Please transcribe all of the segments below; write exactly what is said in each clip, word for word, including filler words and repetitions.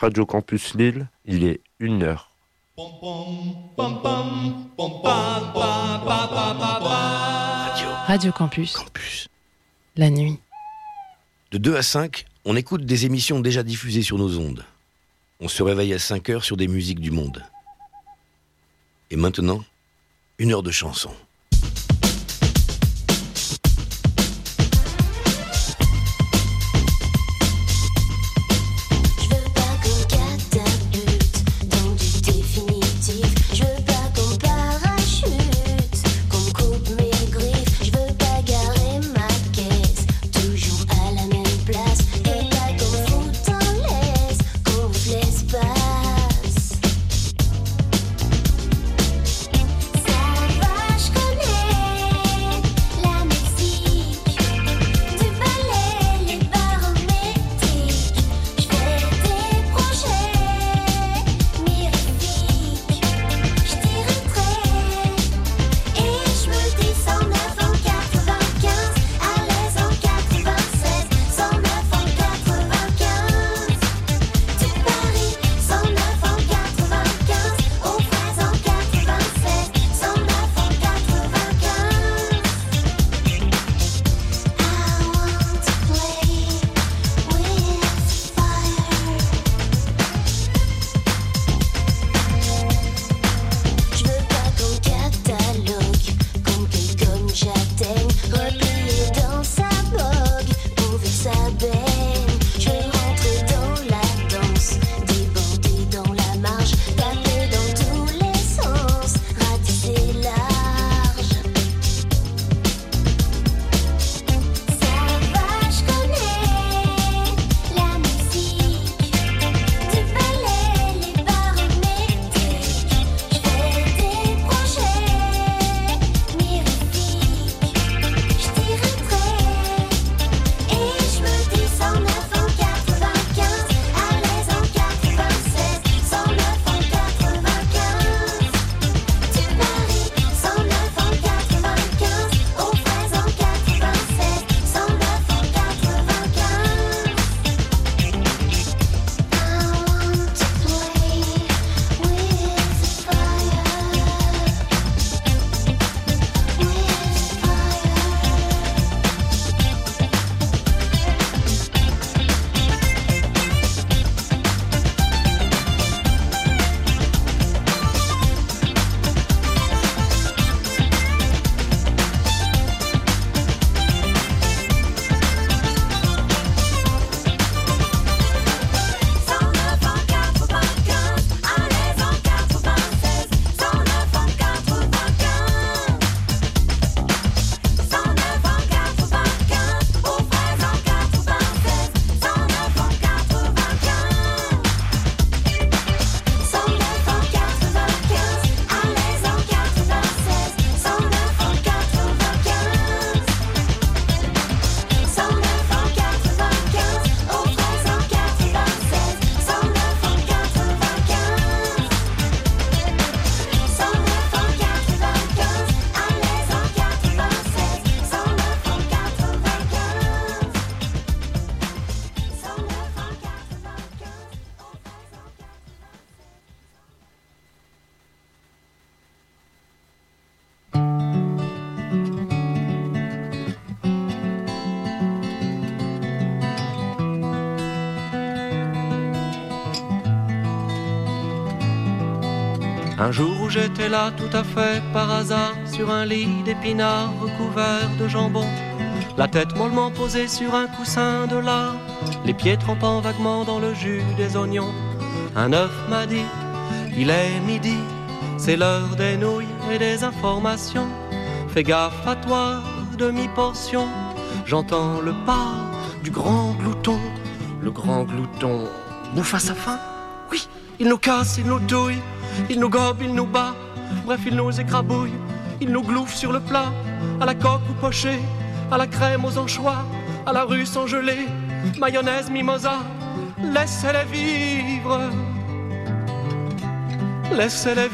Radio Campus Lille, il est une heure. Radio. Radio Campus. Campus. La nuit. De deux à cinq, on écoute des émissions déjà diffusées sur nos ondes. On se réveille à cinq heures sur des musiques du monde. Et maintenant, une heure de chansons. Un jour où j'étais là tout à fait par hasard, sur un lit d'épinards recouvert de jambon, la tête mollement posée sur un coussin de lard, les pieds trempant vaguement dans le jus des oignons, un œuf m'a dit, il est midi, c'est l'heure des nouilles et des informations. Fais gaffe à toi, demi-portion, j'entends le pas du grand glouton. Le grand glouton bouffe à sa faim, oui, il nous casse, il nous douille, il nous gobe, il nous bat, bref il nous écrabouille, il nous glouffe sur le plat, à la coque ou pochée, à la crème aux anchois, à la russe engelée, mayonnaise mimosa, laissez-les vivre, laissez-les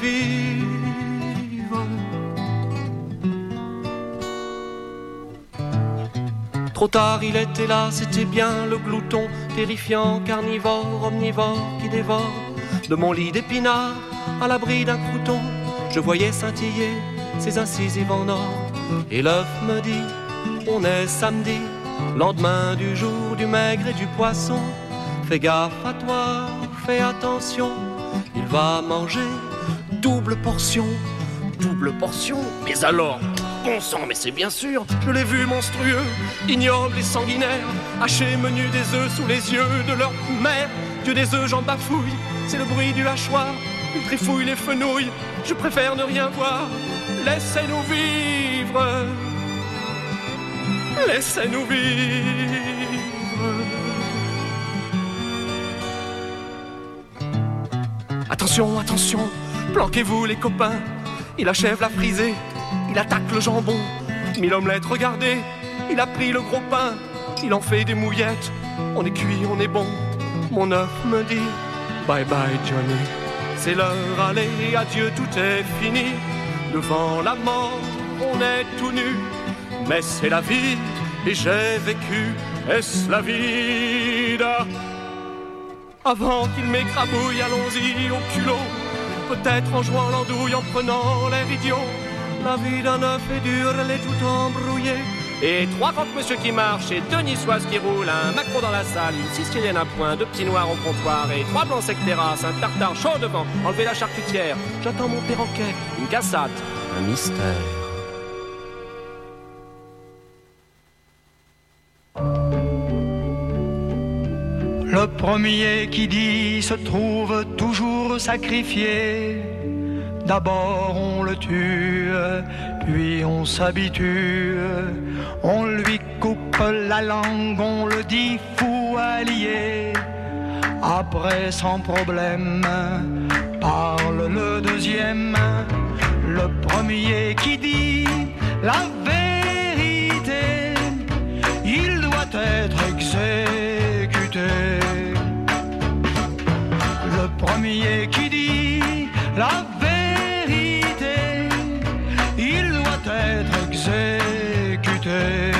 vivre. Trop tard, il était là, c'était bien le glouton, terrifiant, carnivore, omnivore, qui dévore. De mon lit d'épinards, à l'abri d'un crouton, je voyais scintiller ses incisives en or. Et l'œuf me dit, on est samedi, lendemain du jour du maigre et du poisson. Fais gaffe à toi, fais attention, il va manger double portion. Double portion? Mais alors, bon sang, mais c'est bien sûr, je l'ai vu monstrueux, ignoble et sanguinaire, hacher menu des œufs sous les yeux de leur mère. Dieu des œufs, j'en bafouille, c'est le bruit du hachoir, il trifouille les fenouilles, je préfère ne rien voir. Laissez-nous vivre, laissez-nous vivre. Attention, attention, planquez-vous les copains. Il achève la frisée, il attaque le jambon. Mille omelettes, regardez, il a pris le gros pain. Il en fait des mouillettes, on est cuit, on est bon. Mon œuf me dit, bye bye Johnny. C'est l'heure, allez, adieu, tout est fini. Devant la mort, on est tout nu. Mais c'est la vie, et j'ai vécu, est-ce la vida? Avant qu'il m'écrabouille, allons-y au culot. Peut-être en jouant l'andouille, en prenant l'air idiot. La vie d'un œuf est dure, elle est tout embrouillée. Et trois croque-monsieur qui marchent, et deux niçoises qui roulent. Un maquereau dans la salle, une sicilienne à point, deux petits noirs au comptoir. Et trois blancs secs terrasses, un tartare chaud devant. Enlevez la charcutière, j'attends mon perroquet. Une cassate, un mystère. Le premier qui dit se trouve toujours sacrifié. D'abord on le tue, puis on s'habitue. On lui coupe la langue, on le dit fou allié. Après sans problème, parle le deuxième. Le premier qui dit la vérité, il doit être exécuté. Le premier qui dit la vérité, il doit être exécuté.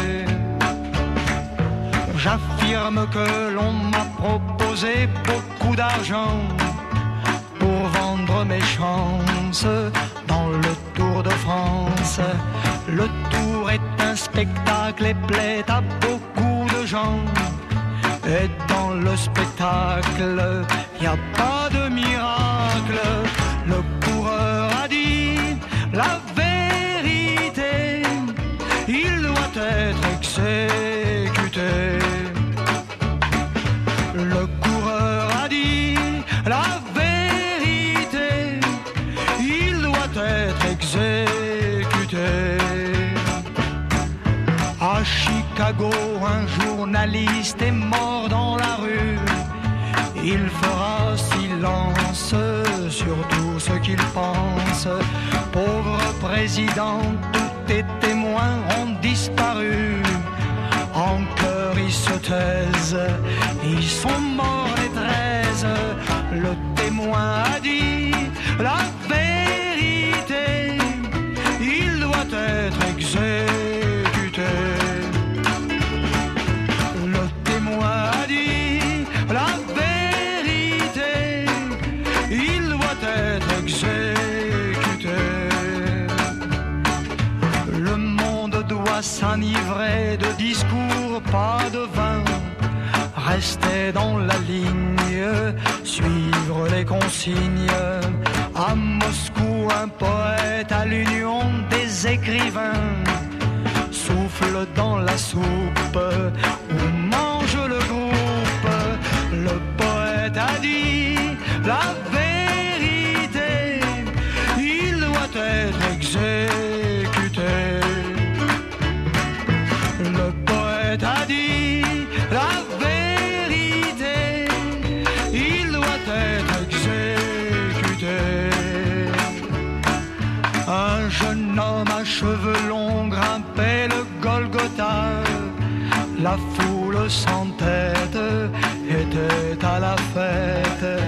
J'affirme que l'on m'a proposé beaucoup d'argent pour vendre mes chances dans le Tour de France. Le Tour est un spectacle et plaît à beaucoup de gens. Et dans le spectacle, y a pas de miracle. Le coureur a dit la vérité, il doit être exécuté. Le coureur a dit la vérité, il doit être exécuté. À Chicago, un journaliste est mort dans la rue. Il fera silence sur tout ce qu'il pense. Pauvre président, tous tes témoins ont disparu. En cœur ils se taisent, ils sont morts les treize. Le témoin a dit la vérité, il doit être exécuté. Le témoin a dit la vérité, il doit être exécuté. Le monde doit s'enivrer de discours, pas de vin. Rester dans la ligne, suivre les consignes. À Moscou, un poète à l'union des écrivains souffle dans la soupe où mange le groupe. Le poète a dit la vérité, il doit être exécuté. Le poète a dit la vérité, il doit être exécuté. Un jeune homme à cheveux longs grimpait le Golgotha. La foule sans tête était à la fête.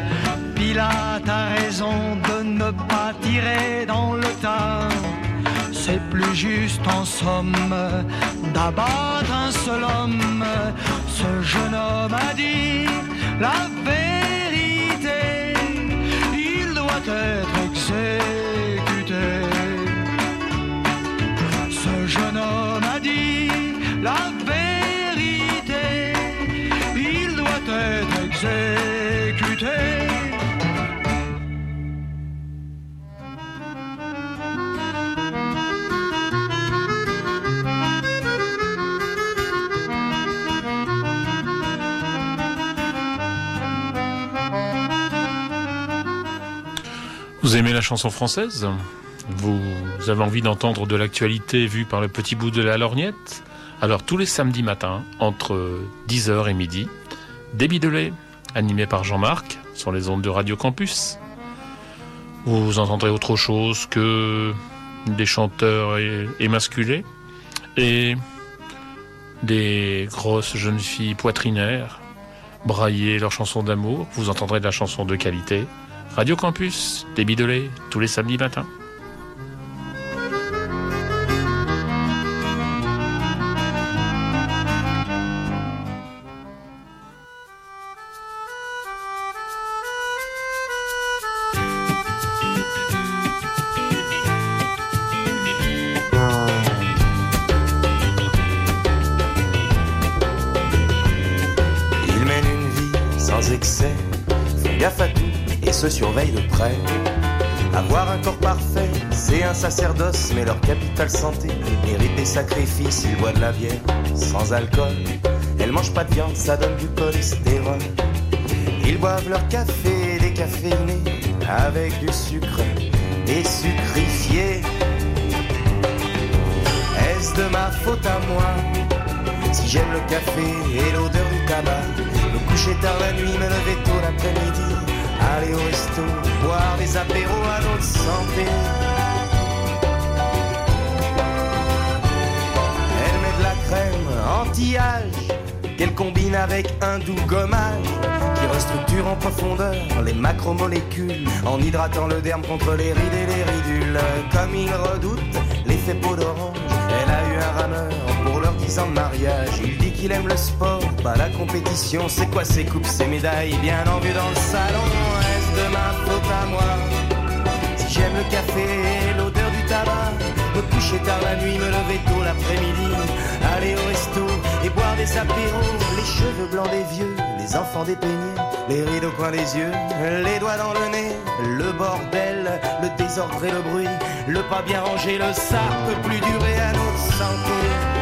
Pilate a raison de ne pas tirer dans le tas. C'est plus juste en somme d'abattre un seul homme. Ce jeune homme a dit la vérité, il doit être exécuté. Ce jeune homme a dit la vérité, il doit être exécuté. Vous aimez la chanson française ? Vous avez envie d'entendre de l'actualité vue par le petit bout de la lorgnette ? Alors tous les samedis matins, entre dix heures et midi, Débit de lait, animé par Jean-Marc, sur les ondes de Radio Campus. Vous entendrez autre chose que des chanteurs émasculés et des grosses jeunes filles poitrinaires brailler leurs chansons d'amour. Vous entendrez de la chanson de qualité. Radio Campus, Débit de lait, tous les samedis matins. Il mène une vie sans excès, fait gaffe à tout et se surveille de près. Avoir un corps parfait, c'est un sacerdoce, mais leur capital santé mérite des sacrifices. Ils boivent de la bière sans alcool, elles mangent pas de viande, ça donne du cholestérol. Ils boivent leur café décaféiné avec du sucre et sucrifié. Est-ce de ma faute à moi si j'aime le café et l'odeur du tabac? Me coucher tard la nuit, me lever tôt l'après-midi, aller au resto, boire des apéros à notre santé. Elle met de la crème anti-âge qu'elle combine avec un doux gommage qui restructure en profondeur les macromolécules en hydratant le derme contre les rides et les ridules. Comme il redoute l'effet peau d'orange, elle a eu un rameur pour leurs dix ans de mariage. Il dit qu'il aime le sport, pas la compétition. C'est quoi ces coupes, ces médailles bien en vue dans le salon? Est-ce de ma faute à moi si j'aime le café et l'odeur du tabac? Me coucher tard la nuit, me lever tôt l'après-midi, aller au resto et boire des apéros. Les cheveux blancs des vieux, les enfants dépeignés, les rides au coin des yeux, les doigts dans le nez, le bordel, le désordre et le bruit, le pas bien rangé, le ça peut plus durer à notre santé.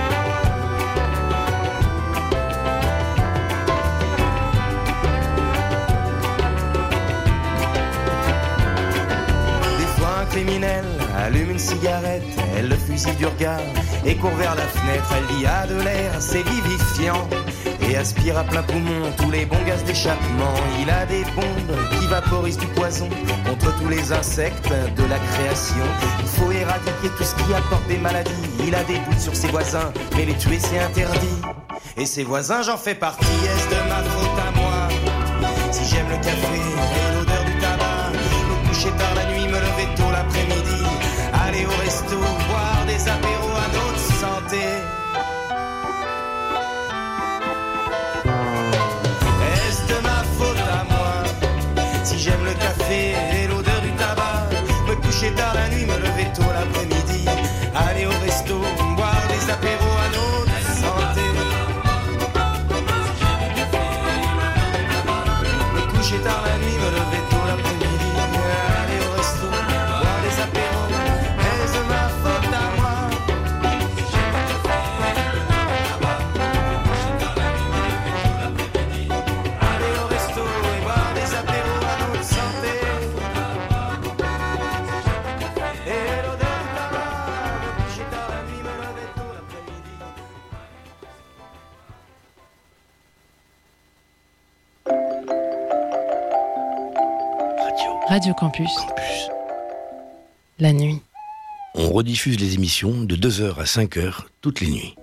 Criminelle allume une cigarette, elle le fusille du regard et court vers la fenêtre. Elle dit ah de l'air, c'est vivifiant, et aspire à plein poumon tous les bons gaz d'échappement. Il a des bombes qui vaporisent du poison contre tous les insectes de la création. Il faut éradiquer tout ce qui apporte des maladies. Il a des doutes sur ses voisins, mais les tuer c'est interdit. Et ses voisins, j'en fais partie. Est-ce de ma faute à moi si j'aime le café et l'odeur du tabac? Me coucher tard la nuit, me lever tôt l'après-midi, aller au resto, boire des apéros à notre santé. Est-ce de ma faute à moi si j'aime le café et l'odeur du tabac? Me coucher tard la nuit, me lever tôt l'après-midi, aller au resto, boire des apéros à notre santé. Me coucher tard la nuit, me lever tôt l'après-midi, aller au resto, boire des apéros. Est-ce de ma faute à moi? Aller au resto et boire des apéros à notre santé. Et l'odeur du tabac, me coucher tard la nuit, me lever tôt l'après-midi. Radio Campus, Campus. la nuit. On rediffuse les émissions de deux heures à cinq heures toutes les nuits.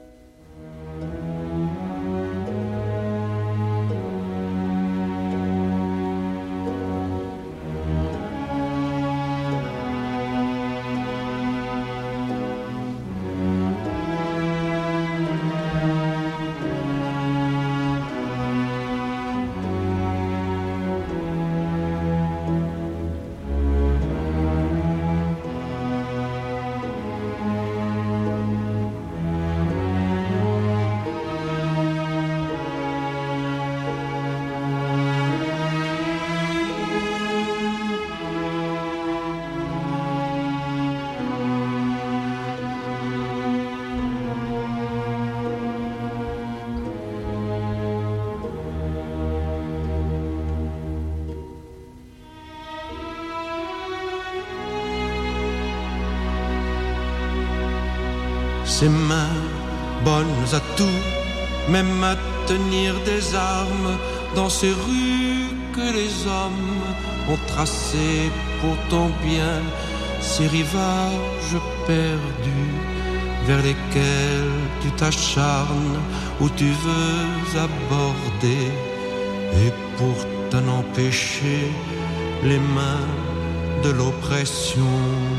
Ses mains bonnes à tout, même à tenir des armes dans ces rues que les hommes ont tracées pour ton bien, ces rivages perdus vers lesquels tu t'acharnes, où tu veux aborder, et pour t'en empêcher les mains de l'oppression.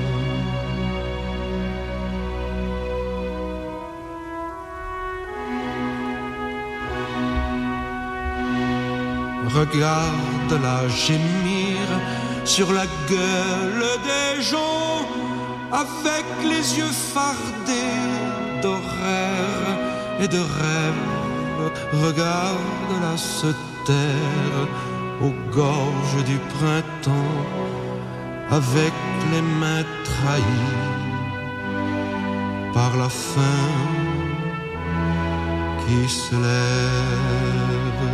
Regarde-la gémir sur la gueule des gens, avec les yeux fardés d'horaires et de rêves. Regarde-la se taire aux gorges du printemps, avec les mains trahies par la faim qui se lève.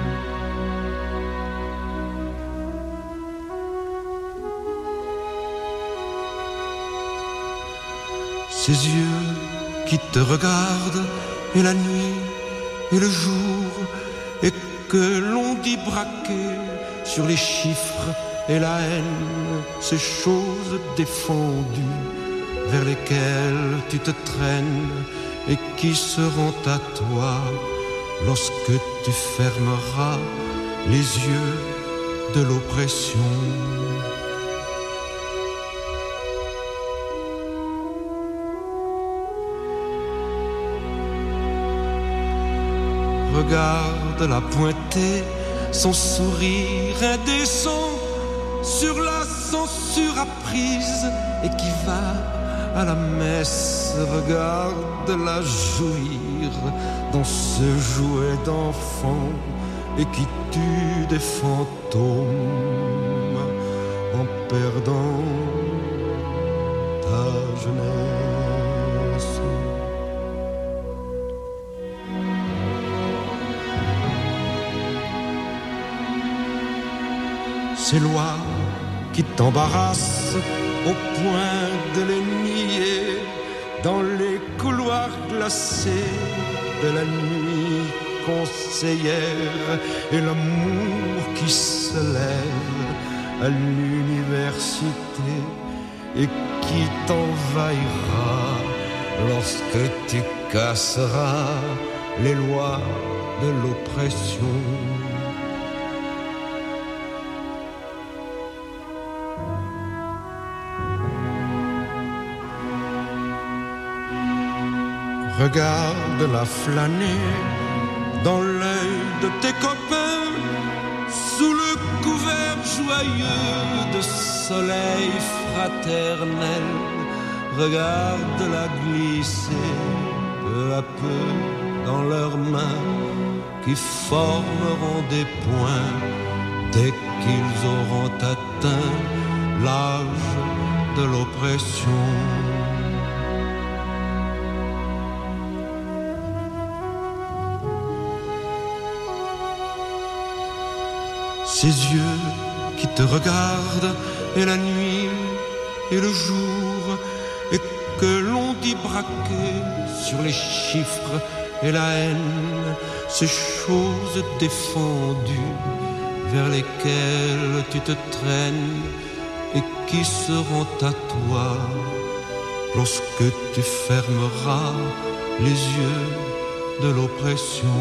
Ces yeux qui te regardent, et la nuit et le jour, et que l'on dit braquer sur les chiffres et la haine, ces choses défendues vers lesquelles tu te traînes, et qui seront à toi lorsque tu fermeras les yeux de l'oppression. Regarde-la pointer son sourire indécent sur la censure apprise et qui va à la messe. Regarde-la jouir dans ce jouet d'enfant et qui tue des fantômes en perdant ta jeunesse. Ces lois qui t'embarrassent au point de les nier dans les couloirs glacés de la nuit conseillère, et l'amour qui se lève à l'université et qui t'envahira lorsque tu casseras les lois de l'oppression. Regarde-la flâner dans l'œil de tes copains sous le couvert joyeux de soleil fraternel. Regarde-la glisser peu à peu dans leurs mains qui formeront des points dès qu'ils auront atteint l'âge de l'oppression. Ces yeux qui te regardent, et la nuit et le jour, et que l'on dit braquer sur les chiffres et la haine, ces choses défendues vers lesquelles tu te traînes et qui seront à toi lorsque tu fermeras les yeux de l'oppression.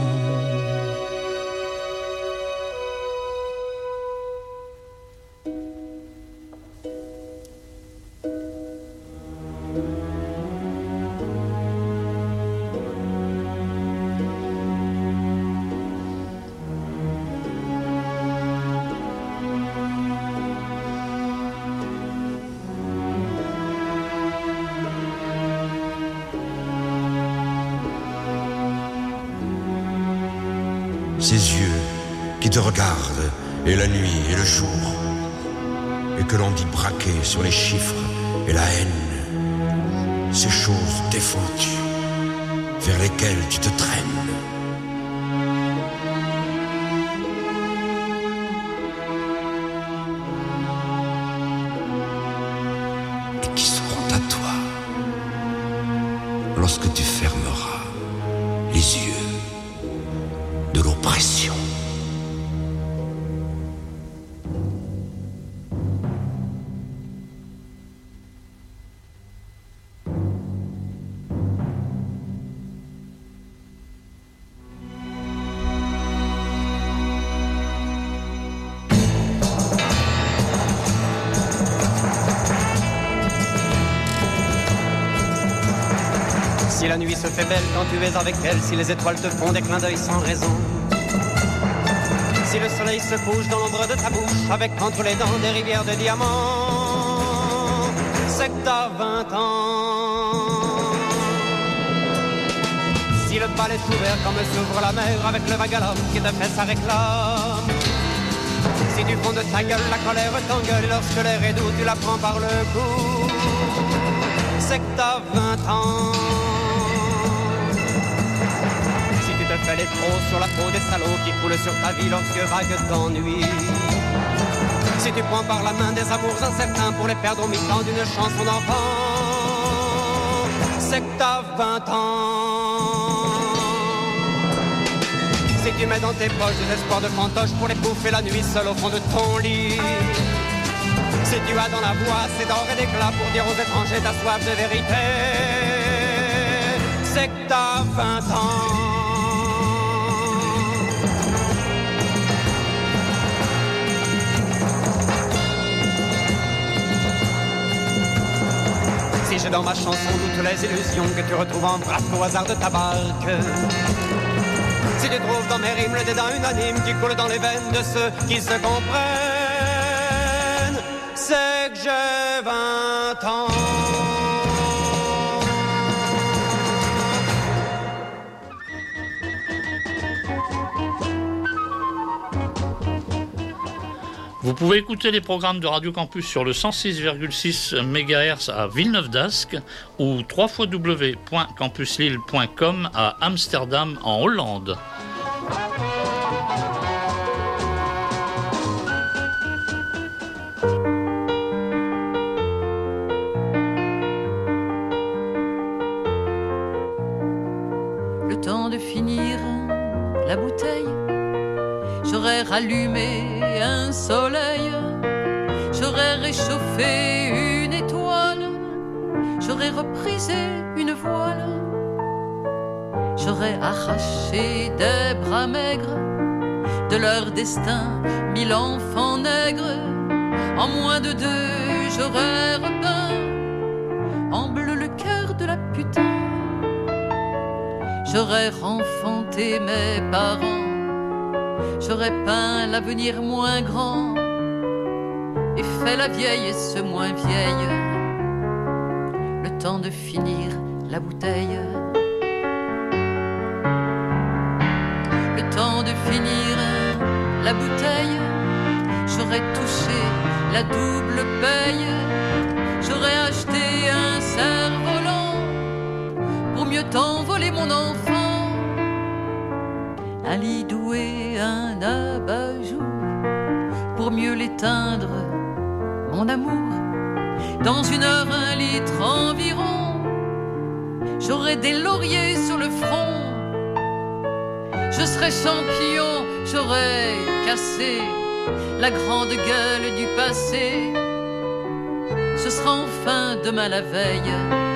Ces yeux qui te regardent, et la nuit et le jour, et que l'on dit braquer sur les chiffres et la haine, ces choses défendues vers lesquelles tu te traînes. lorsque tu fermeras les yeux de l'oppression. Si la nuit se fait belle quand tu es avec elle, si les étoiles te font des clins d'œil sans raison, si le soleil se couche dans l'ombre de ta bouche, avec entre les dents des rivières de diamants, c'est que t'as vingt ans. Si le bal est ouvert comme s'ouvre la mer, avec le vague à l'homme qui te fait sa réclame, si du fond de ta gueule la colère t'engueule, et lorsque l'air est doux tu la prends par le cou, c'est que t'as vingt ans. Fais les trop sur la peau des salauds qui coulent sur ta vie lorsque vague t'ennuie. Si tu prends par la main des amours incertains pour les perdre au mi-temps d'une chanson d'enfant, c'est que t'as vingt ans. Si tu mets dans tes poches des espoirs de fantoche pour les bouffer la nuit seul au fond de ton lit, si tu as dans la voix assez d'or et d'éclat pour dire aux étrangers ta soif de vérité, c'est que t'as vingt ans. Si j'ai dans ma chanson toutes les illusions que tu retrouves en vrac au hasard de ta barque, si tu trouves dans mes rimes le dédain unanime qui coule dans les veines de ceux qui se comprennent, c'est que j'ai vingt ans. Vous pouvez écouter les programmes de Radio Campus sur le cent six virgule six mégahertz à Villeneuve-d'Ascq ou w w w point campus lille point com à Amsterdam en Hollande. Le temps de finir la bouteille, j'aurais rallumé un soleil, j'aurais réchauffé une étoile, j'aurais reprisé une voile, j'aurais arraché des bras maigres de leur destin mille enfants nègres. En moins de deux, j'aurais repeint en bleu le cœur de la putain, j'aurais renfanté mes parents, j'aurais peint l'avenir moins grand et fait la vieillesse moins vieille. Le temps de finir la bouteille, le temps de finir la bouteille, j'aurais touché la double paye, j'aurais acheté un cerf-volant pour mieux t'envoler mon enfant, un lit doué, un abat-jour pour mieux l'éteindre, mon amour. Dans une heure, un litre environ, j'aurai des lauriers sur le front, je serai champion, j'aurai cassé la grande gueule du passé, ce sera enfin demain la veille,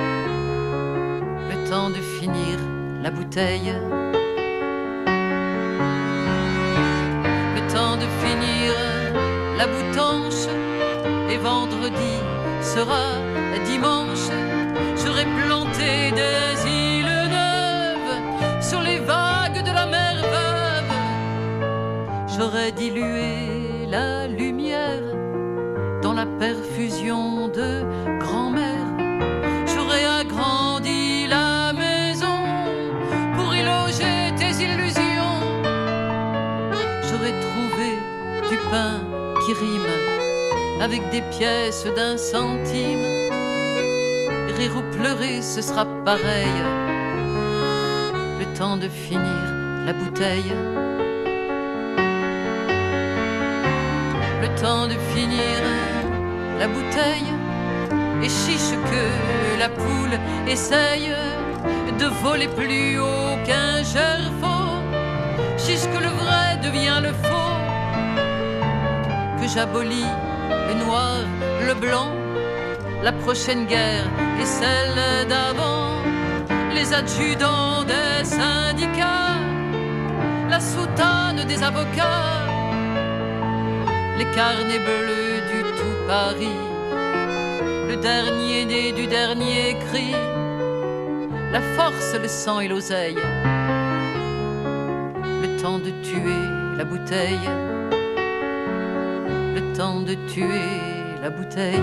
le temps de finir la bouteille. Temps de finir la boutanche et vendredi sera dimanche, j'aurai planté des îles neuves sur les vagues de la mer veuve, j'aurai dilué la lumière dans la perfusion de grand-mère, j'aurai agrandi la maison pour y loger tes illusions, j'aurais trouvé du pain qui rime avec des pièces d'un centime. Rire ou pleurer, ce sera pareil. Le temps de finir la bouteille, le temps de finir la bouteille, et chiche que la poule essaye de voler plus haut qu'un gerfaut, jusque le vrai devient le faux, que j'abolis le noir, le blanc, la prochaine guerre et celle d'avant, les adjudants des syndicats, la soutane des avocats, les carnets bleus du tout Paris, le dernier né du dernier cri, la force, le sang et l'oseille, le temps de tuer la bouteille, le temps de tuer la bouteille.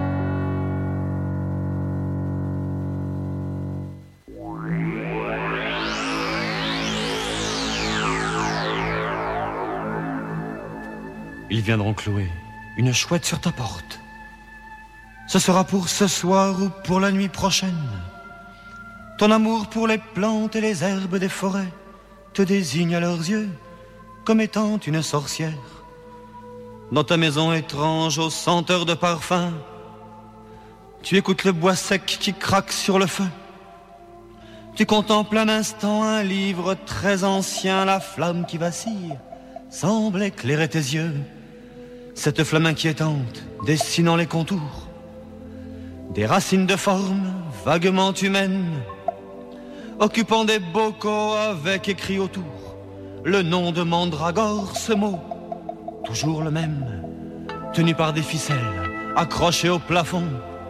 Ils viendront clouer une chouette sur ta porte. Ce sera pour ce soir ou pour la nuit prochaine. Ton amour pour les plantes et les herbes des forêts te désigne à leurs yeux comme étant une sorcière. Dans ta maison étrange aux senteurs de parfum, tu écoutes le bois sec qui craque sur le feu. Tu contemples un instant un livre très ancien, la flamme qui vacille semble éclairer tes yeux. Cette flamme inquiétante dessinant les contours des racines de forme vaguement humaines, occupant des bocaux avec écrit autour le nom de Mandragore, ce mot toujours le même, tenu par des ficelles accrochées au plafond.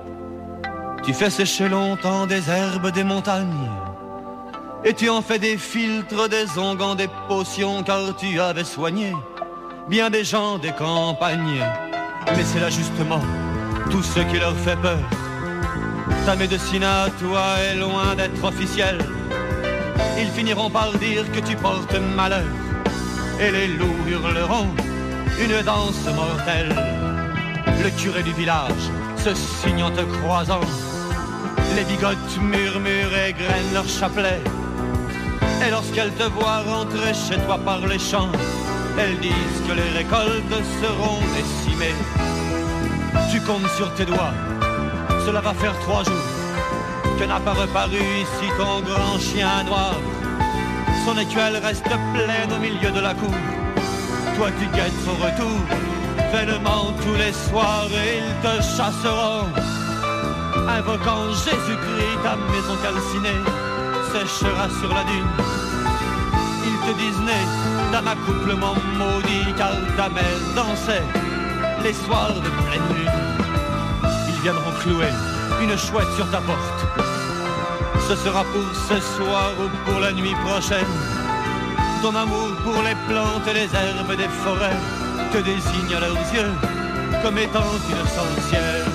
Tu fais sécher longtemps des herbes des montagnes et tu en fais des filtres, des onguents, des potions, car tu avais soigné bien des gens des campagnes. Mais c'est là justement tout ce qui leur fait peur. Ta médecine à toi est loin d'être officielle. Ils finiront par dire que tu portes malheur et les loups hurleront une danse mortelle. Le curé du village se signe en te croisant, les bigotes murmurent et grainent leur chapelet. Et lorsqu'elles te voient rentrer chez toi par les champs, elles disent que les récoltes seront décimées. Tu comptes sur tes doigts, cela va faire trois jours que n'a pas reparu ici ton grand chien noir. Son écuelle reste pleine au milieu de la cour. Toi tu guettes son retour, vainement tous les soirs, et ils te chasseront, invoquant Jésus-Christ. Ta maison calcinée séchera sur la dune. Ils te disent né d'un accouplement maudit, car ta mère dansait les soirs de pleine lune. Ils viendront clouer une chouette sur ta porte. Ce sera pour ce soir ou pour la nuit prochaine. Ton amour pour les plantes et les herbes des forêts te désigne à leurs yeux comme étant une sorcière.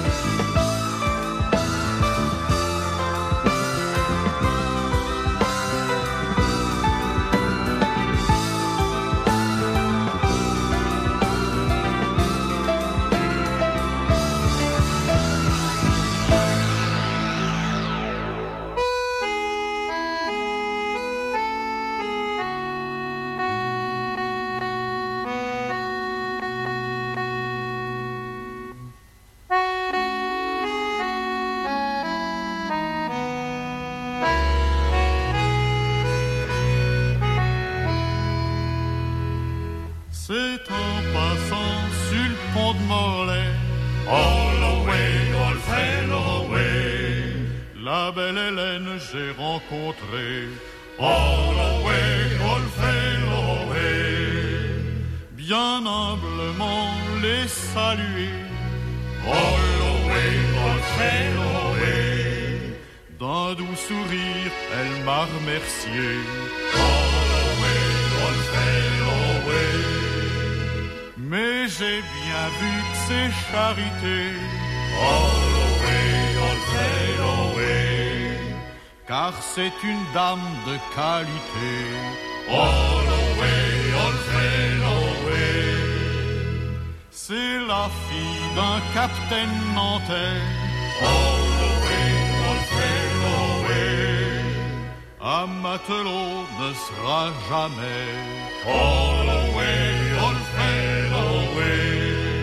J'ai rencontré Holloway, Holloway, bien humblement les saluer. Holloway, Holloway, d'un doux sourire, elle m'a remercié. Holloway, Holloway, mais j'ai bien vu que c'est charité. Holloway, Holloway, car c'est une dame de qualité. Holloway, Holloway, c'est la fille d'un capitaine nantais. Holloway, Holloway, un matelot ne sera jamais. Holloway, Holloway,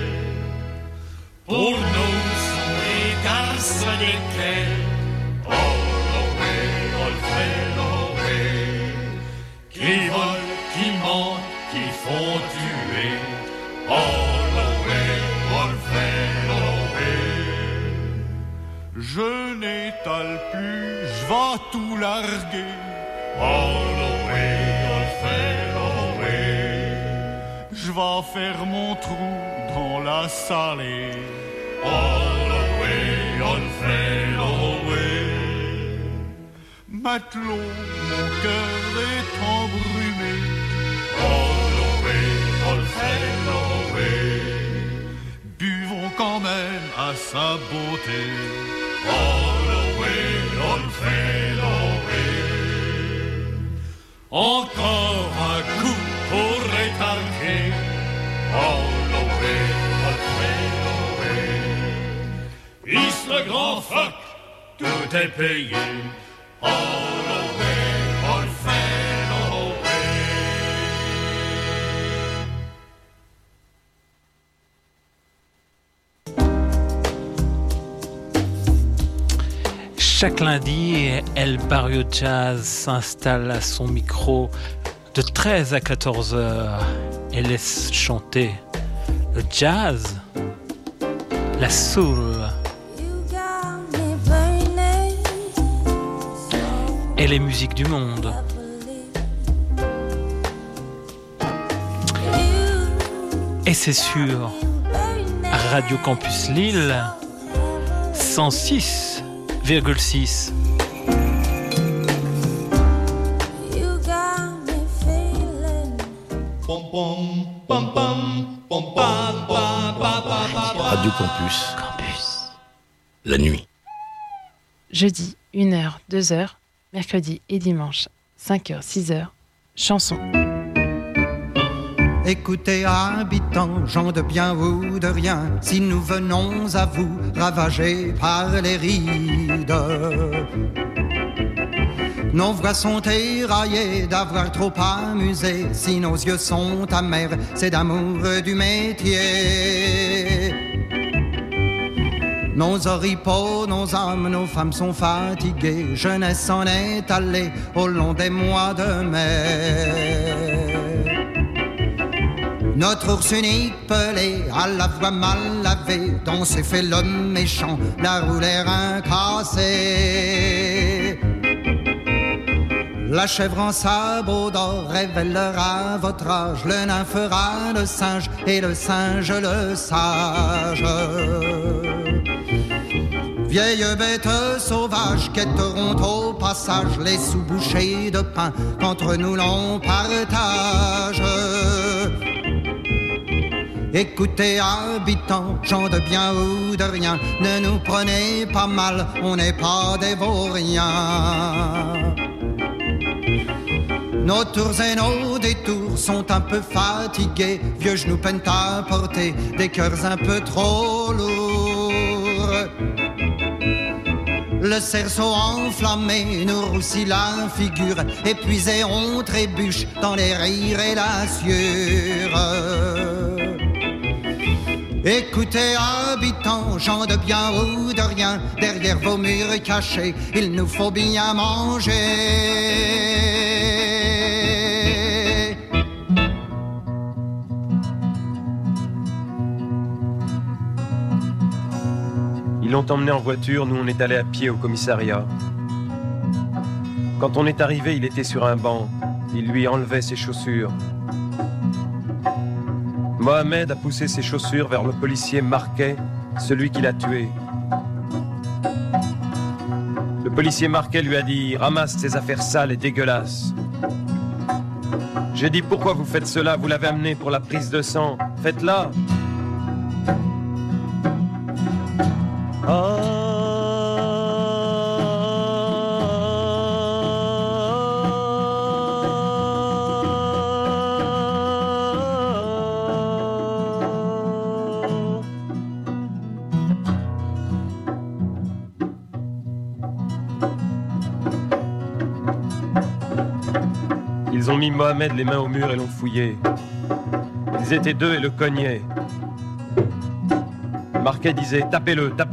pour nous sont les garces des quais. Holloway, font tuer. All away, all fell away. Je n'étale plus, je vais tout larguer. All away, all fell away. Je vais faire mon trou dans la salée. All away, all fell away. Matelot, mon cœur est embrumé. All away, all fell away. Buvons quand même à sa beauté. All away, all fell away. Encore un coup pour rétalquer. All away, all fell away. Is le grand fuck, tout est payé. All away, all fell away. Chaque lundi, El Barrio Jazz s'installe à son micro de treize à quatorze heures et laisse chanter le jazz, la soul et les musiques du monde. Et c'est sur Radio Campus Lille cent six virgule six. Radio Campus. Campus. La nuit. Jeudi, une heure, deux heures. Mercredi et dimanche, cinq heures, six heures. Chanson. Écoutez, habitants, gens de bien ou de rien, si nous venons à vous ravagés par les rides. Nos voix sont éraillées d'avoir trop amusé. Si nos yeux sont amers, c'est d'amour du métier. Nos oripeaux, nos âmes, nos femmes sont fatiguées. Jeunesse en est allée au long des mois de mai. Notre ours unique pelé, à la voix mal lavée, dont s'est fait l'homme méchant, la roue les reins cassés. La chèvre en sabot d'or révélera votre âge. Le nain fera le singe et le singe le sage. Vieilles bêtes sauvages quêteront au passage les sous-bouchées de pain qu'entre nous l'on partage. Écoutez, habitants, gens de bien ou de rien, ne nous prenez pas mal, on n'est pas des vauriens. Nos tours et nos détours sont un peu fatigués, vieux genoux peinent à porter des cœurs un peu trop lourds. Le cerceau enflammé nous roussit la figure, épuisé on trébuche dans les rires et la sueur. Écoutez, habitants, gens de bien ou de rien, derrière vos murs cachés, il nous faut bien manger. Ils l'ont emmené en voiture, nous on est allés à pied au commissariat. Quand on est arrivé, il était sur un banc. Il lui enlevait ses chaussures. Mohamed a poussé ses chaussures vers le policier Marquet, celui qui l'a tué. Le policier Marquet lui a dit « Ramasse tes affaires sales et dégueulasses ». J'ai dit « Pourquoi vous faites cela? Vous l'avez amené pour la prise de sang. Faites-la ». Ah. Ils ont mis Mohamed les mains au mur et l'ont fouillé. Ils étaient deux et le cognaient. Marquet disait « Tapez-le, tapez-le ».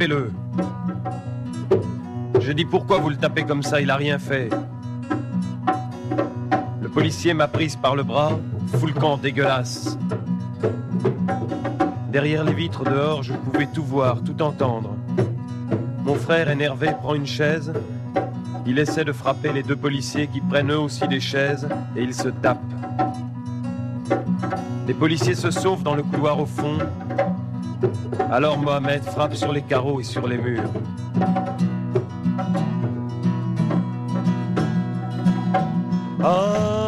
Je dis « Pourquoi vous le tapez comme ça? Il a rien fait ». Le policier m'a prise par le bras, fout le camp dégueulasse. Derrière les vitres dehors, je pouvais tout voir, tout entendre. Mon frère, énervé, prend une chaise. Il essaie de frapper les deux policiers qui prennent eux aussi des chaises et ils se tapent. Les policiers se sauvent dans le couloir au fond. Alors Mohamed frappe sur les carreaux et sur les murs. Ah.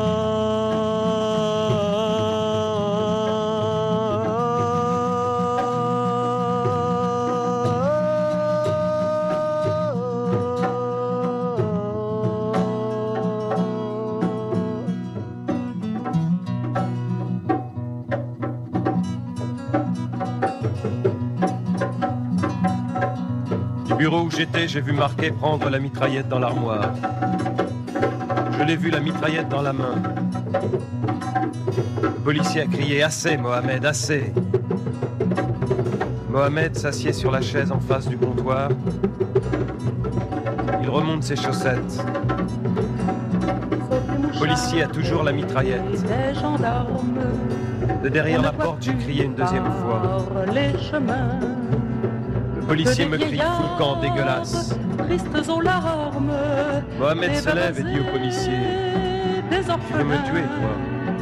Du bureau où j'étais, j'ai vu Marquet prendre la mitraillette dans l'armoire. Je l'ai vu la mitraillette dans la main. Le policier a crié « Assez, Mohamed, assez !» Mohamed s'assied sur la chaise en face du comptoir. Il remonte ses chaussettes. Le policier a toujours la mitraillette. De derrière la porte, j'ai crié une deuxième fois. Le policier me crie « Fous le camp, dégueulasse !» Mohamed se lève et dit au policier « Tu veux me tuer, toi ?»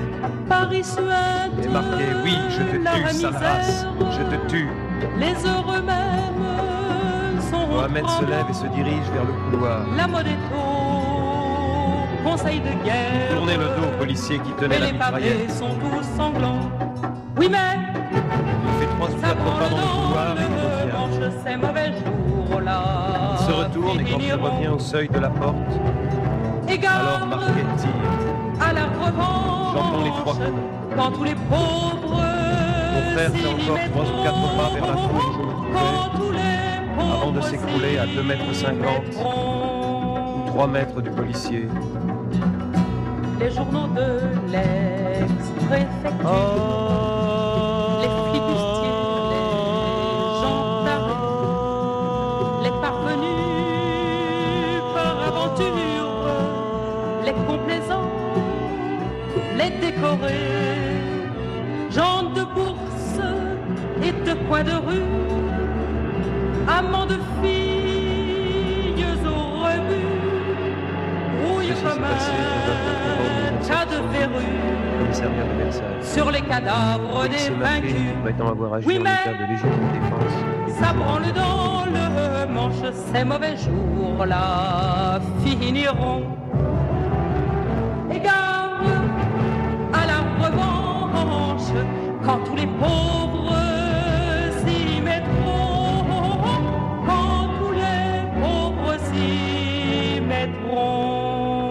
Il est marqué « Oui, je te tue, sale race, je te tue !» Les heureux mêmes sont Mohamed se lève et se dirige vers le couloir. La mode est au conseil de guerre. Tournez le dos au policier qui tenait la mitraillette. Les pavés sont tous sanglants. Oui, mais il fait trois ou quatre pas dans le couloir et il revient. Ces mauvais jours-là. Il se retourne et quand il revient au seuil de la porte, alors Marquet tire. À la revanche, j'entends les trois coups. Quand tous les pauvres mon frère fait encore trois ou quatre pas vers la foule où je me trouvais, avant de s'écrouler à deux mètres cinquante ou trois mètres du policier. Les journaux de l'ex-préfecture, oh, les flibustiers, les gendarmes, les parvenus par aventure, les complaisants, les décorés, gens de bourse et de coins de rue, amants de filles au rebut, rouillent comme un tas de verrues sur les cadavres des vaincus. Oui, mais ça branle dans le manche, ces mauvais jours-là finiront. Et gare à la revanche quand tous les pauvres s'y mettront, quand tous les pauvres s'y mettront.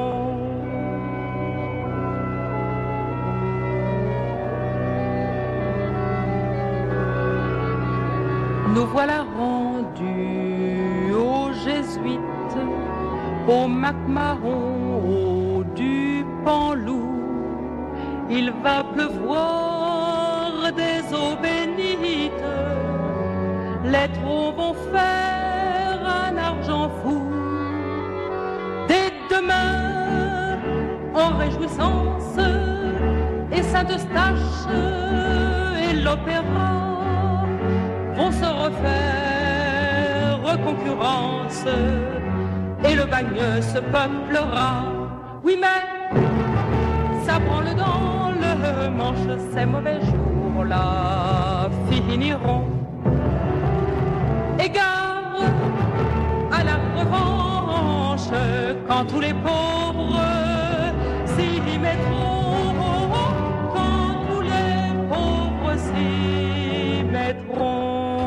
Nous voilà rendus aux jésuites, au Mac-Mahon, au du Panloup. Il va pleuvoir des eaux bénites, les trous vont faire un argent fou. Dès demain, en réjouissance, et Saint-Eustache et l'opéra vont se refaire concurrence, et le bagne se peuplera. Oui, mais ça branle dans le manche, ces mauvais jours-là finiront. Et gare à la revanche quand tous les pauvres s'y mettront, quand tous les pauvres s'y mettront.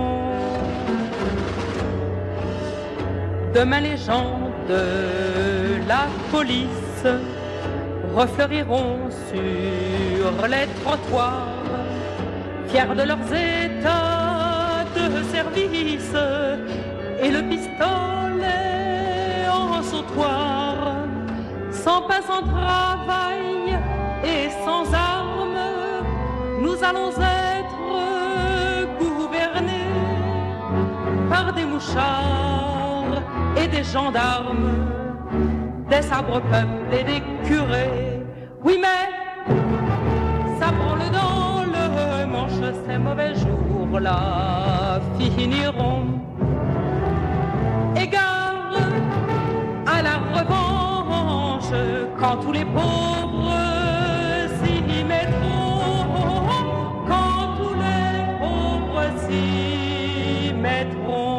Demain les gens de la police refleuriront sur les trottoirs, fiers de leurs états de service, et le pistolet en sautoir. Sans pain, sans travail et sans armes, nous allons être gouvernés par des mouchards et des gendarmes, des sabres peuples et des curés. Oui, mais ça branle dans le manche, ces mauvais jours-là finiront. Et gare à la revanche quand tous les pauvres s'y mettront, quand tous les pauvres s'y mettront.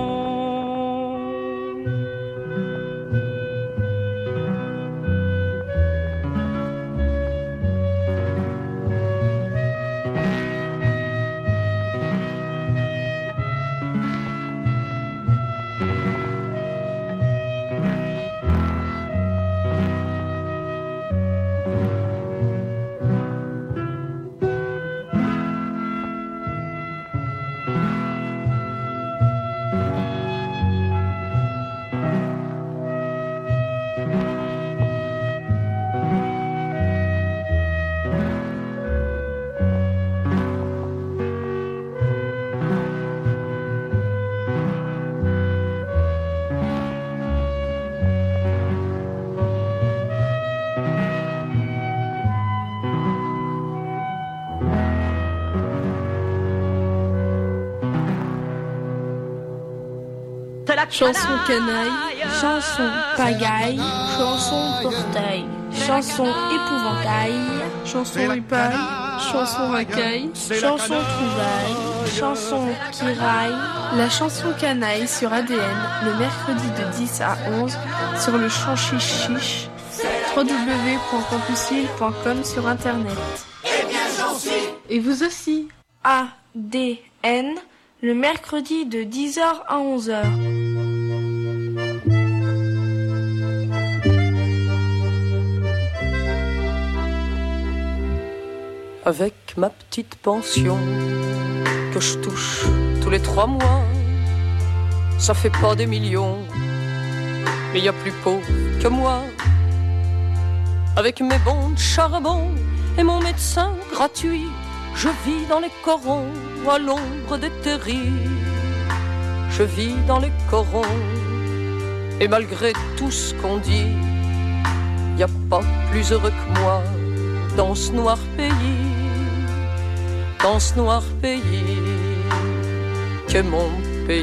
Chanson canaille, chanson pagaille, chanson portail, chanson épouvantail, chanson épaille, chanson recueil, chanson trouvaille, chanson qui raille. La chanson canaille sur A D N le mercredi de dix à onze sur le champ chiche chiche, w w w point campus lille point com sur internet. Eh bien j'en suis. Et vous aussi. A D N le mercredi de dix heures à onze heures. Avec ma petite pension que je touche tous les trois mois, ça fait pas des millions, mais y a plus pauvre que moi. Avec mes bons de charbon et mon médecin gratuit, je vis dans les corons à l'ombre des terrils. Je vis dans les corons et malgré tout ce qu'on dit, y a pas plus heureux que moi dans ce noir pays, dans ce noir pays que mon pays.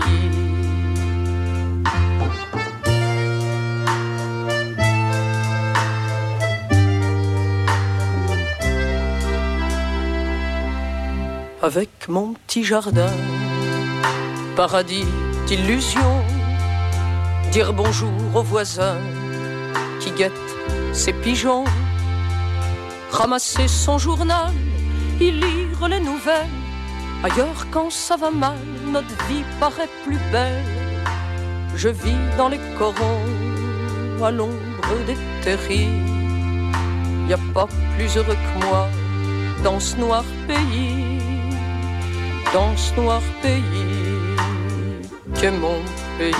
Avec mon petit jardin, paradis d'illusions, dire bonjour aux voisins qui guettent ses pigeons, ramasser son journal, y lire les nouvelles. Ailleurs quand ça va mal, notre vie paraît plus belle. Je vis dans les corons, à l'ombre des terrils. Y a pas plus heureux que moi dans ce noir pays, dans ce noir pays que mon pays.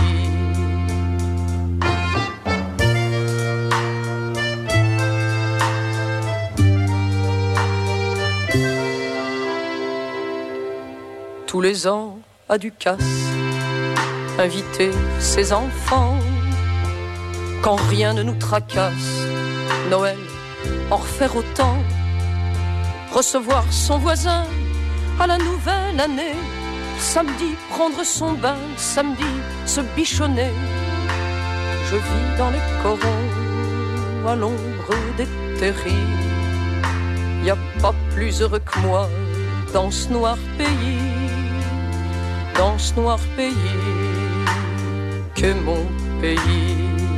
Tous les ans à Ducasse, inviter ses enfants, quand rien ne nous tracasse, Noël, en refaire autant, recevoir son voisin à la nouvelle année, samedi prendre son bain, samedi se bichonner. Je vis dans les corons, à l'ombre des terrils. Y a pas plus heureux que moi dans ce noir pays, dans ce noir pays que mon pays.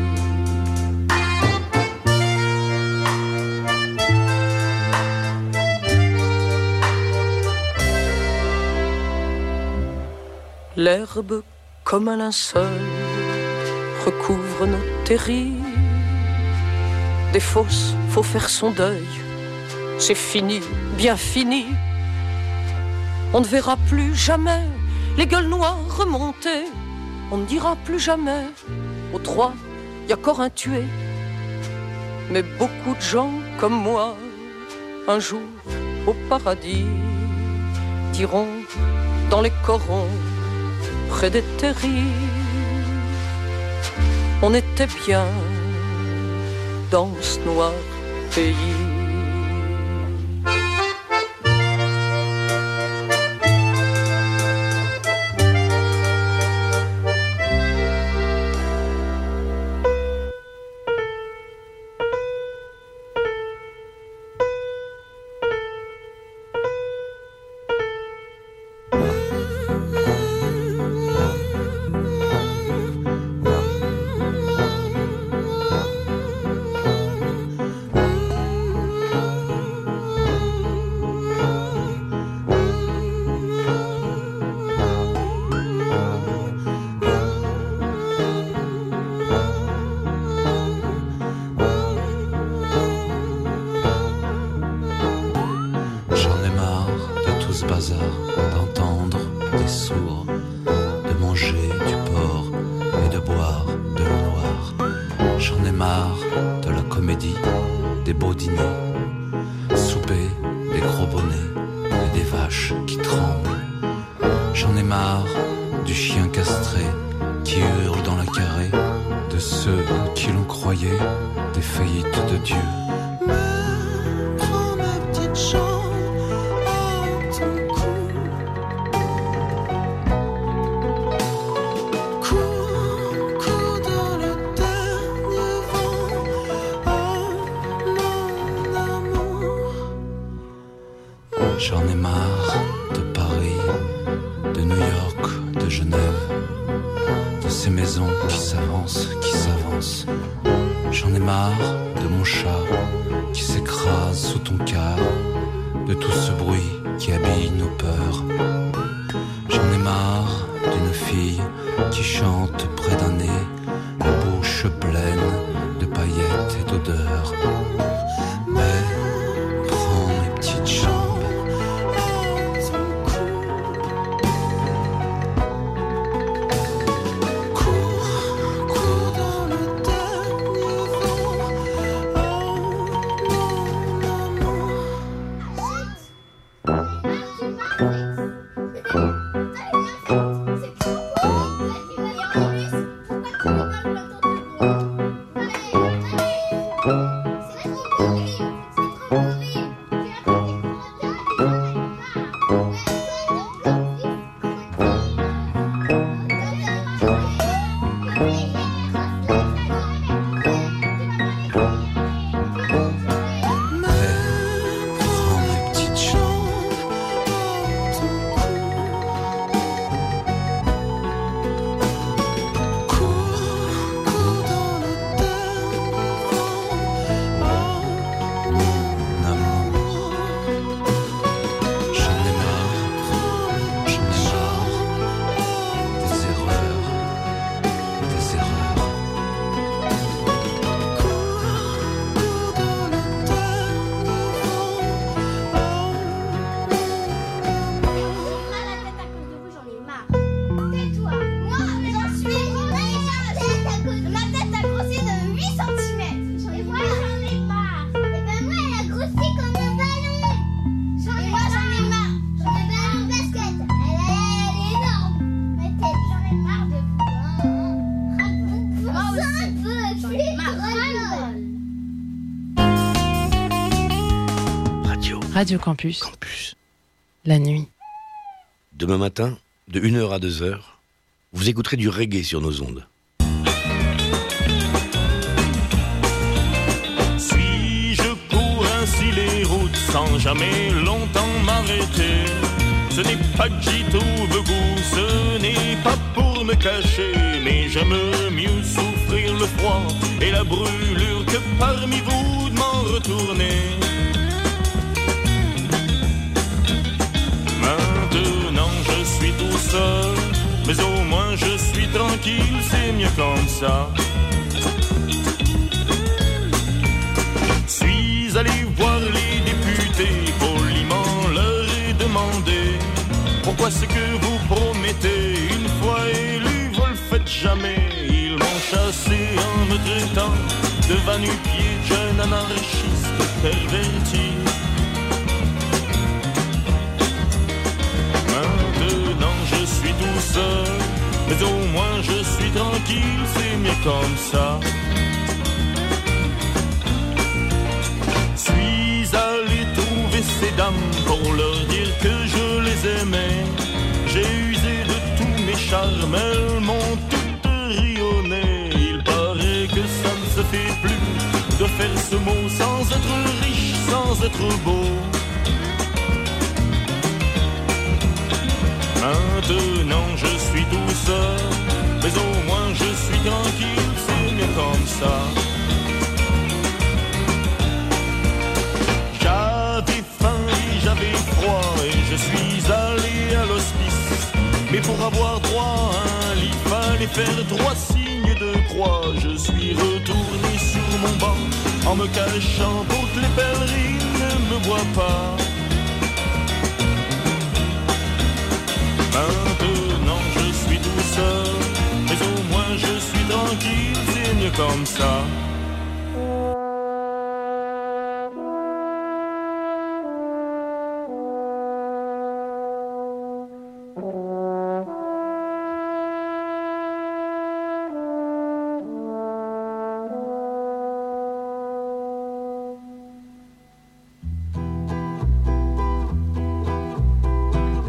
L'herbe comme un linceul recouvre nos terrils. Des fosses, faut faire son deuil. C'est fini, bien fini. On ne verra plus jamais les gueules noires remonter. On ne dira plus jamais aux trois, y a encore un tué. Mais beaucoup de gens comme moi, un jour au paradis, diront dans les corons, près des terrils, on était bien dans ce noir pays. midi, des beaux dîners, souper, des gros bonnets et des vaches qui tremblent. J'en ai marre du chien castré qui hurle dans la carrée, de ceux qui l'on croyait des faillites de Dieu. Prends ma petite chambre à ton cou. Cours, cours dans le dernier vent. Oh mon amour. J'en ai marre de Paris, de New York, de Genève, de ces maisons qui s'avancent, qui s'avancent. J'en ai marre de mon chat qui s'écrase sous ton car, de tout ce bruit qui habille nos peurs. J'en ai marre d'une fille qui chante près d'un nez, la bouche pleine de paillettes et d'odeurs. Mais prends mes petites jambes. Radio Campus. Campus. La nuit. Demain matin, de une heure à deux heures, vous écouterez du reggae sur nos ondes. Suis-je pour ainsi les routes sans jamais longtemps m'arrêter? Ce n'est pas que j'y trouve goût, ce n'est pas pour me cacher, mais j'aime mieux souffrir le froid et la brûlure que parmi vous de m'en retourner. Maintenant je suis tout seul, mais au moins je suis tranquille, c'est mieux comme ça. Suis allé voir les députés, poliment leur ai demandé pourquoi ce que vous promettez, une fois élu, vous le faites jamais. Ils m'ont chassé en me traitant de va-nu-pied, jeune anarchiste perverti. Maintenant je suis tout seul, mais au moins je suis tranquille, c'est mieux comme ça. Suis allé trouver ces dames pour leur dire que je les aimais. J'ai usé de tous mes charmes, elles m'ont toutes rionné. Il paraît que ça ne se fait plus de faire ce mot sans être riche, sans être beau. Maintenant je suis tout seul, mais au moins je suis tranquille, c'est mieux comme ça. J'avais faim et j'avais froid et je suis allé à l'hospice. Mais pour avoir droit à un lit, fallait faire trois signes de croix. Je suis retourné sur mon banc en me cachant pour que les pèlerines ne me voient pas. Maintenant je suis tout seul, mais au moins je suis tranquille, c'est mieux comme ça.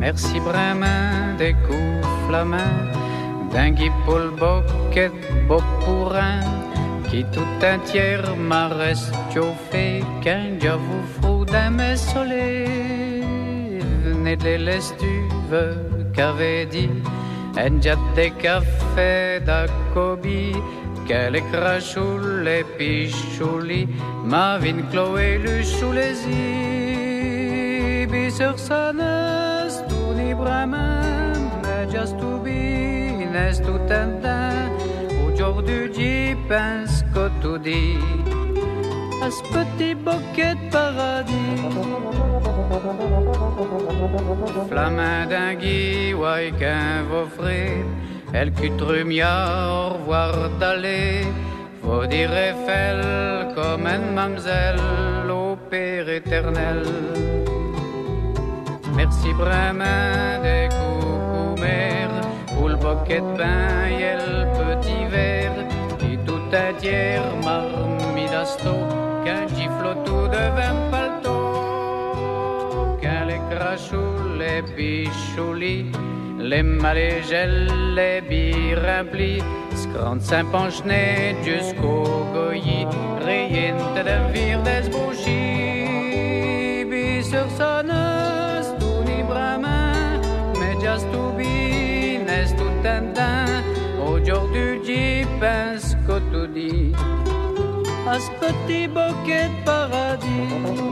Merci vraiment des coups flamands, d'un guy pour le boquet beau pour un, qui tout entière m'a reste chauffé, qu'un dia vous frou d'un mes soleil, venez de l'estuve qu'avait dit, un dia des cafés d'Acobi, qu'elle crachou les pichouli, ma vine Chloé lu sous les yeux, sur sa nest, tout ni braman, mais just to be, n'est tout un temps, aujourd'hui j'y pense que tout dit, à ce petit bouquet de paradis. Flamin d'un guy, ouais, qu'un vos frères, elle cutrumia, au revoir d'aller, faut dire Eiffel comme une mamzelle au Père éternel. Merci vraiment des coucou mère, pour le bouquet de pain et le petit verre, qui tout entière marmidasto, qu'un giflot tout devint paletot, qu'un les crachous, les pichoulis, les malégels, les biremplis, scrande Saint-Panchenet jusqu'au goyi, rien de vire des bouchis, bis sur son os, tout ni bramin, mais just to be, n'est tout un temps, aujourd'hui j'y pense que tout dit, à ce petit bouquet de paradis.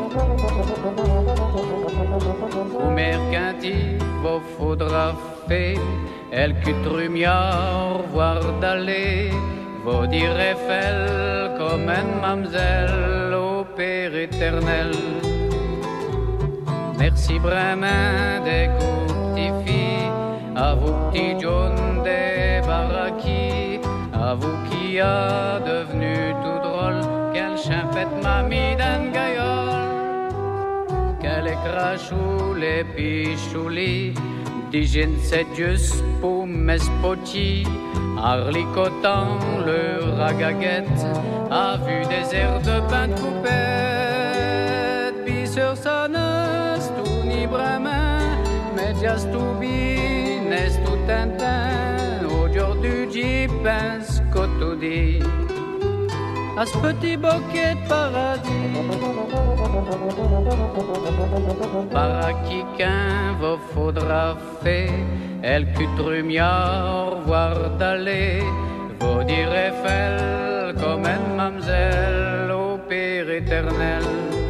Au mercanti, vous faudra faire, elle cutrumia, au revoir d'aller, vous dire Eiffel comme une mamzelle au Père éternel. Merci vraiment des coups petits filles, à vous petits jaunes des baraki, à vous qui a devenu tout drôle, quelle chimpette m'a mis dans gaillole, quelle écrachou les pichoulis, digine c'est juste pour mes spotis, harlicotant le ragaguette, a vu des airs de pain de coupette, puis sur son os, tout ni bramin, mais just to be, n'est tout un temps, aujourd'hui j'y pense que tout dit, à ce petit bouquet de paradis. Par qui qu'un vous faudra faire, elle cutrumia, au revoir d'aller, vous dire Eiffel comme une mamzelle au Père éternel.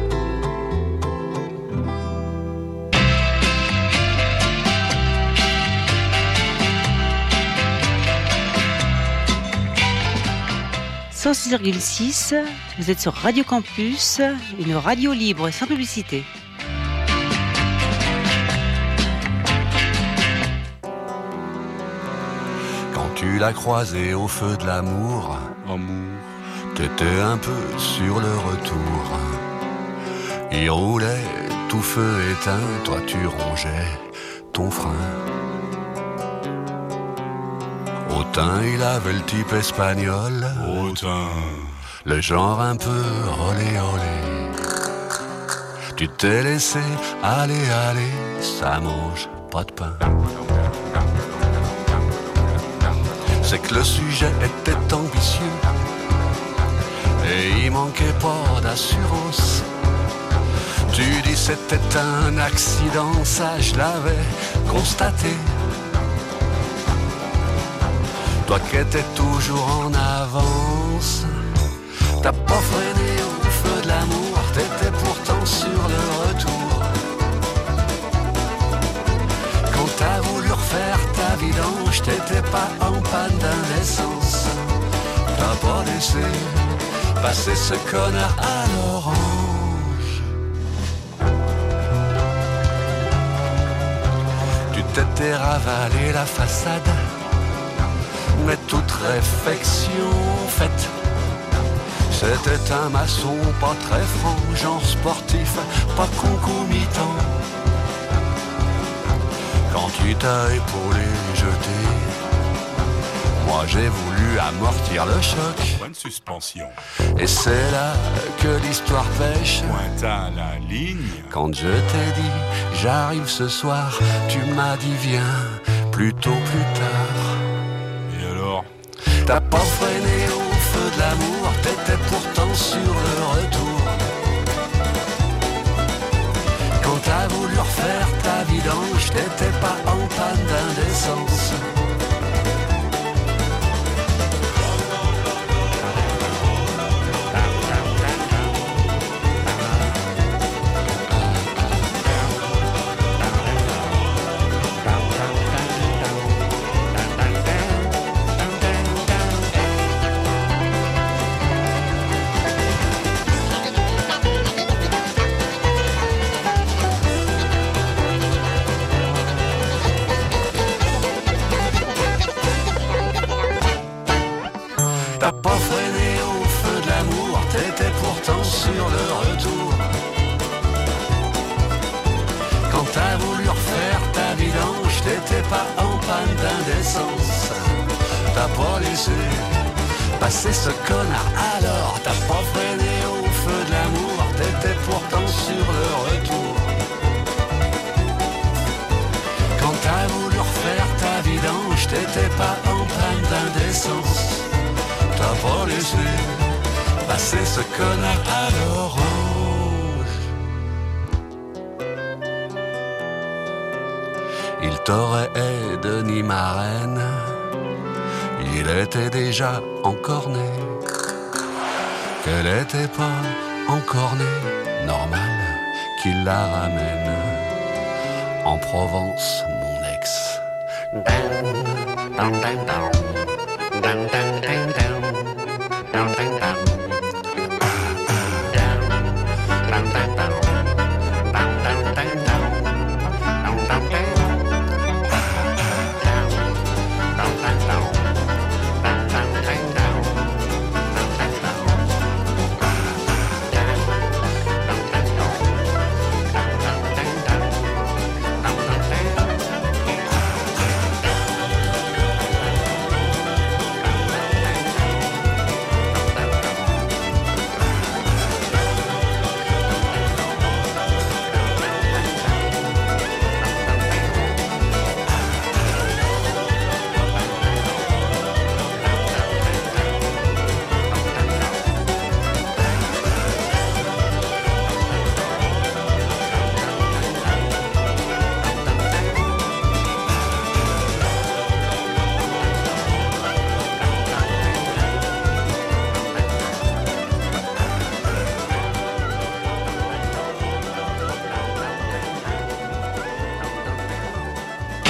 cent six virgule six, vous êtes sur Radio Campus, une radio libre sans publicité. Quand tu l'as croisé au feu de l'amour, amour, t'étais un peu sur le retour. Il roulait tout feu éteint, toi tu rongeais ton frein. Autant il avait le type espagnol, autant le genre un peu olé olé. Tu t'es laissé aller, aller, ça mange pas de pain. C'est que le sujet était ambitieux et il manquait pas d'assurance. Tu dis c'était un accident, ça je l'avais constaté. Toi qui étais toujours en avance, t'as pas freiné au feu de l'amour, t'étais pourtant sur le retour. Quand t'as voulu refaire ta vidange, t'étais pas en panne d'indécence. T'as pas laissé passer ce connard à l'orange. Tu t'étais ravalé la façade, mais toute réflexion faite, c'était un maçon pas très franc, genre sportif, pas concomitant. Quand tu t'as épaulé jeté, moi j'ai voulu pu amortir le choc. Point de suspension. Et c'est là que l'histoire pêche. Pointe à la ligne. Quand je t'ai dit j'arrive ce soir, tu m'as dit viens plutôt plus tard. Et alors? T'as pas freiné au feu de l'amour, t'étais pourtant sur le retour. Quand t'as voulu refaire ta vidange, t'étais pas en panne d'indécence. T'as pas freiné au feu de l'amour, t'étais pourtant sur le retour. Quand t'as voulu refaire ta vidange, t'étais pas en panne d'indécence. T'as pas laissé passer ce connard alors. T'as pas freiné au feu de l'amour, t'étais pourtant sur le retour. Quand t'as voulu refaire ta vidange, t'étais pas en panne d'indécence. T'as pas laissé passer ce connard à l'orange. Il t'aurait aidé ni marraine, il était déjà encore né. Qu'elle était pas encore née, normal qu'il la ramène. En Provence, mon ex. Down, down, down, down, down, down, down, down, down, down, down.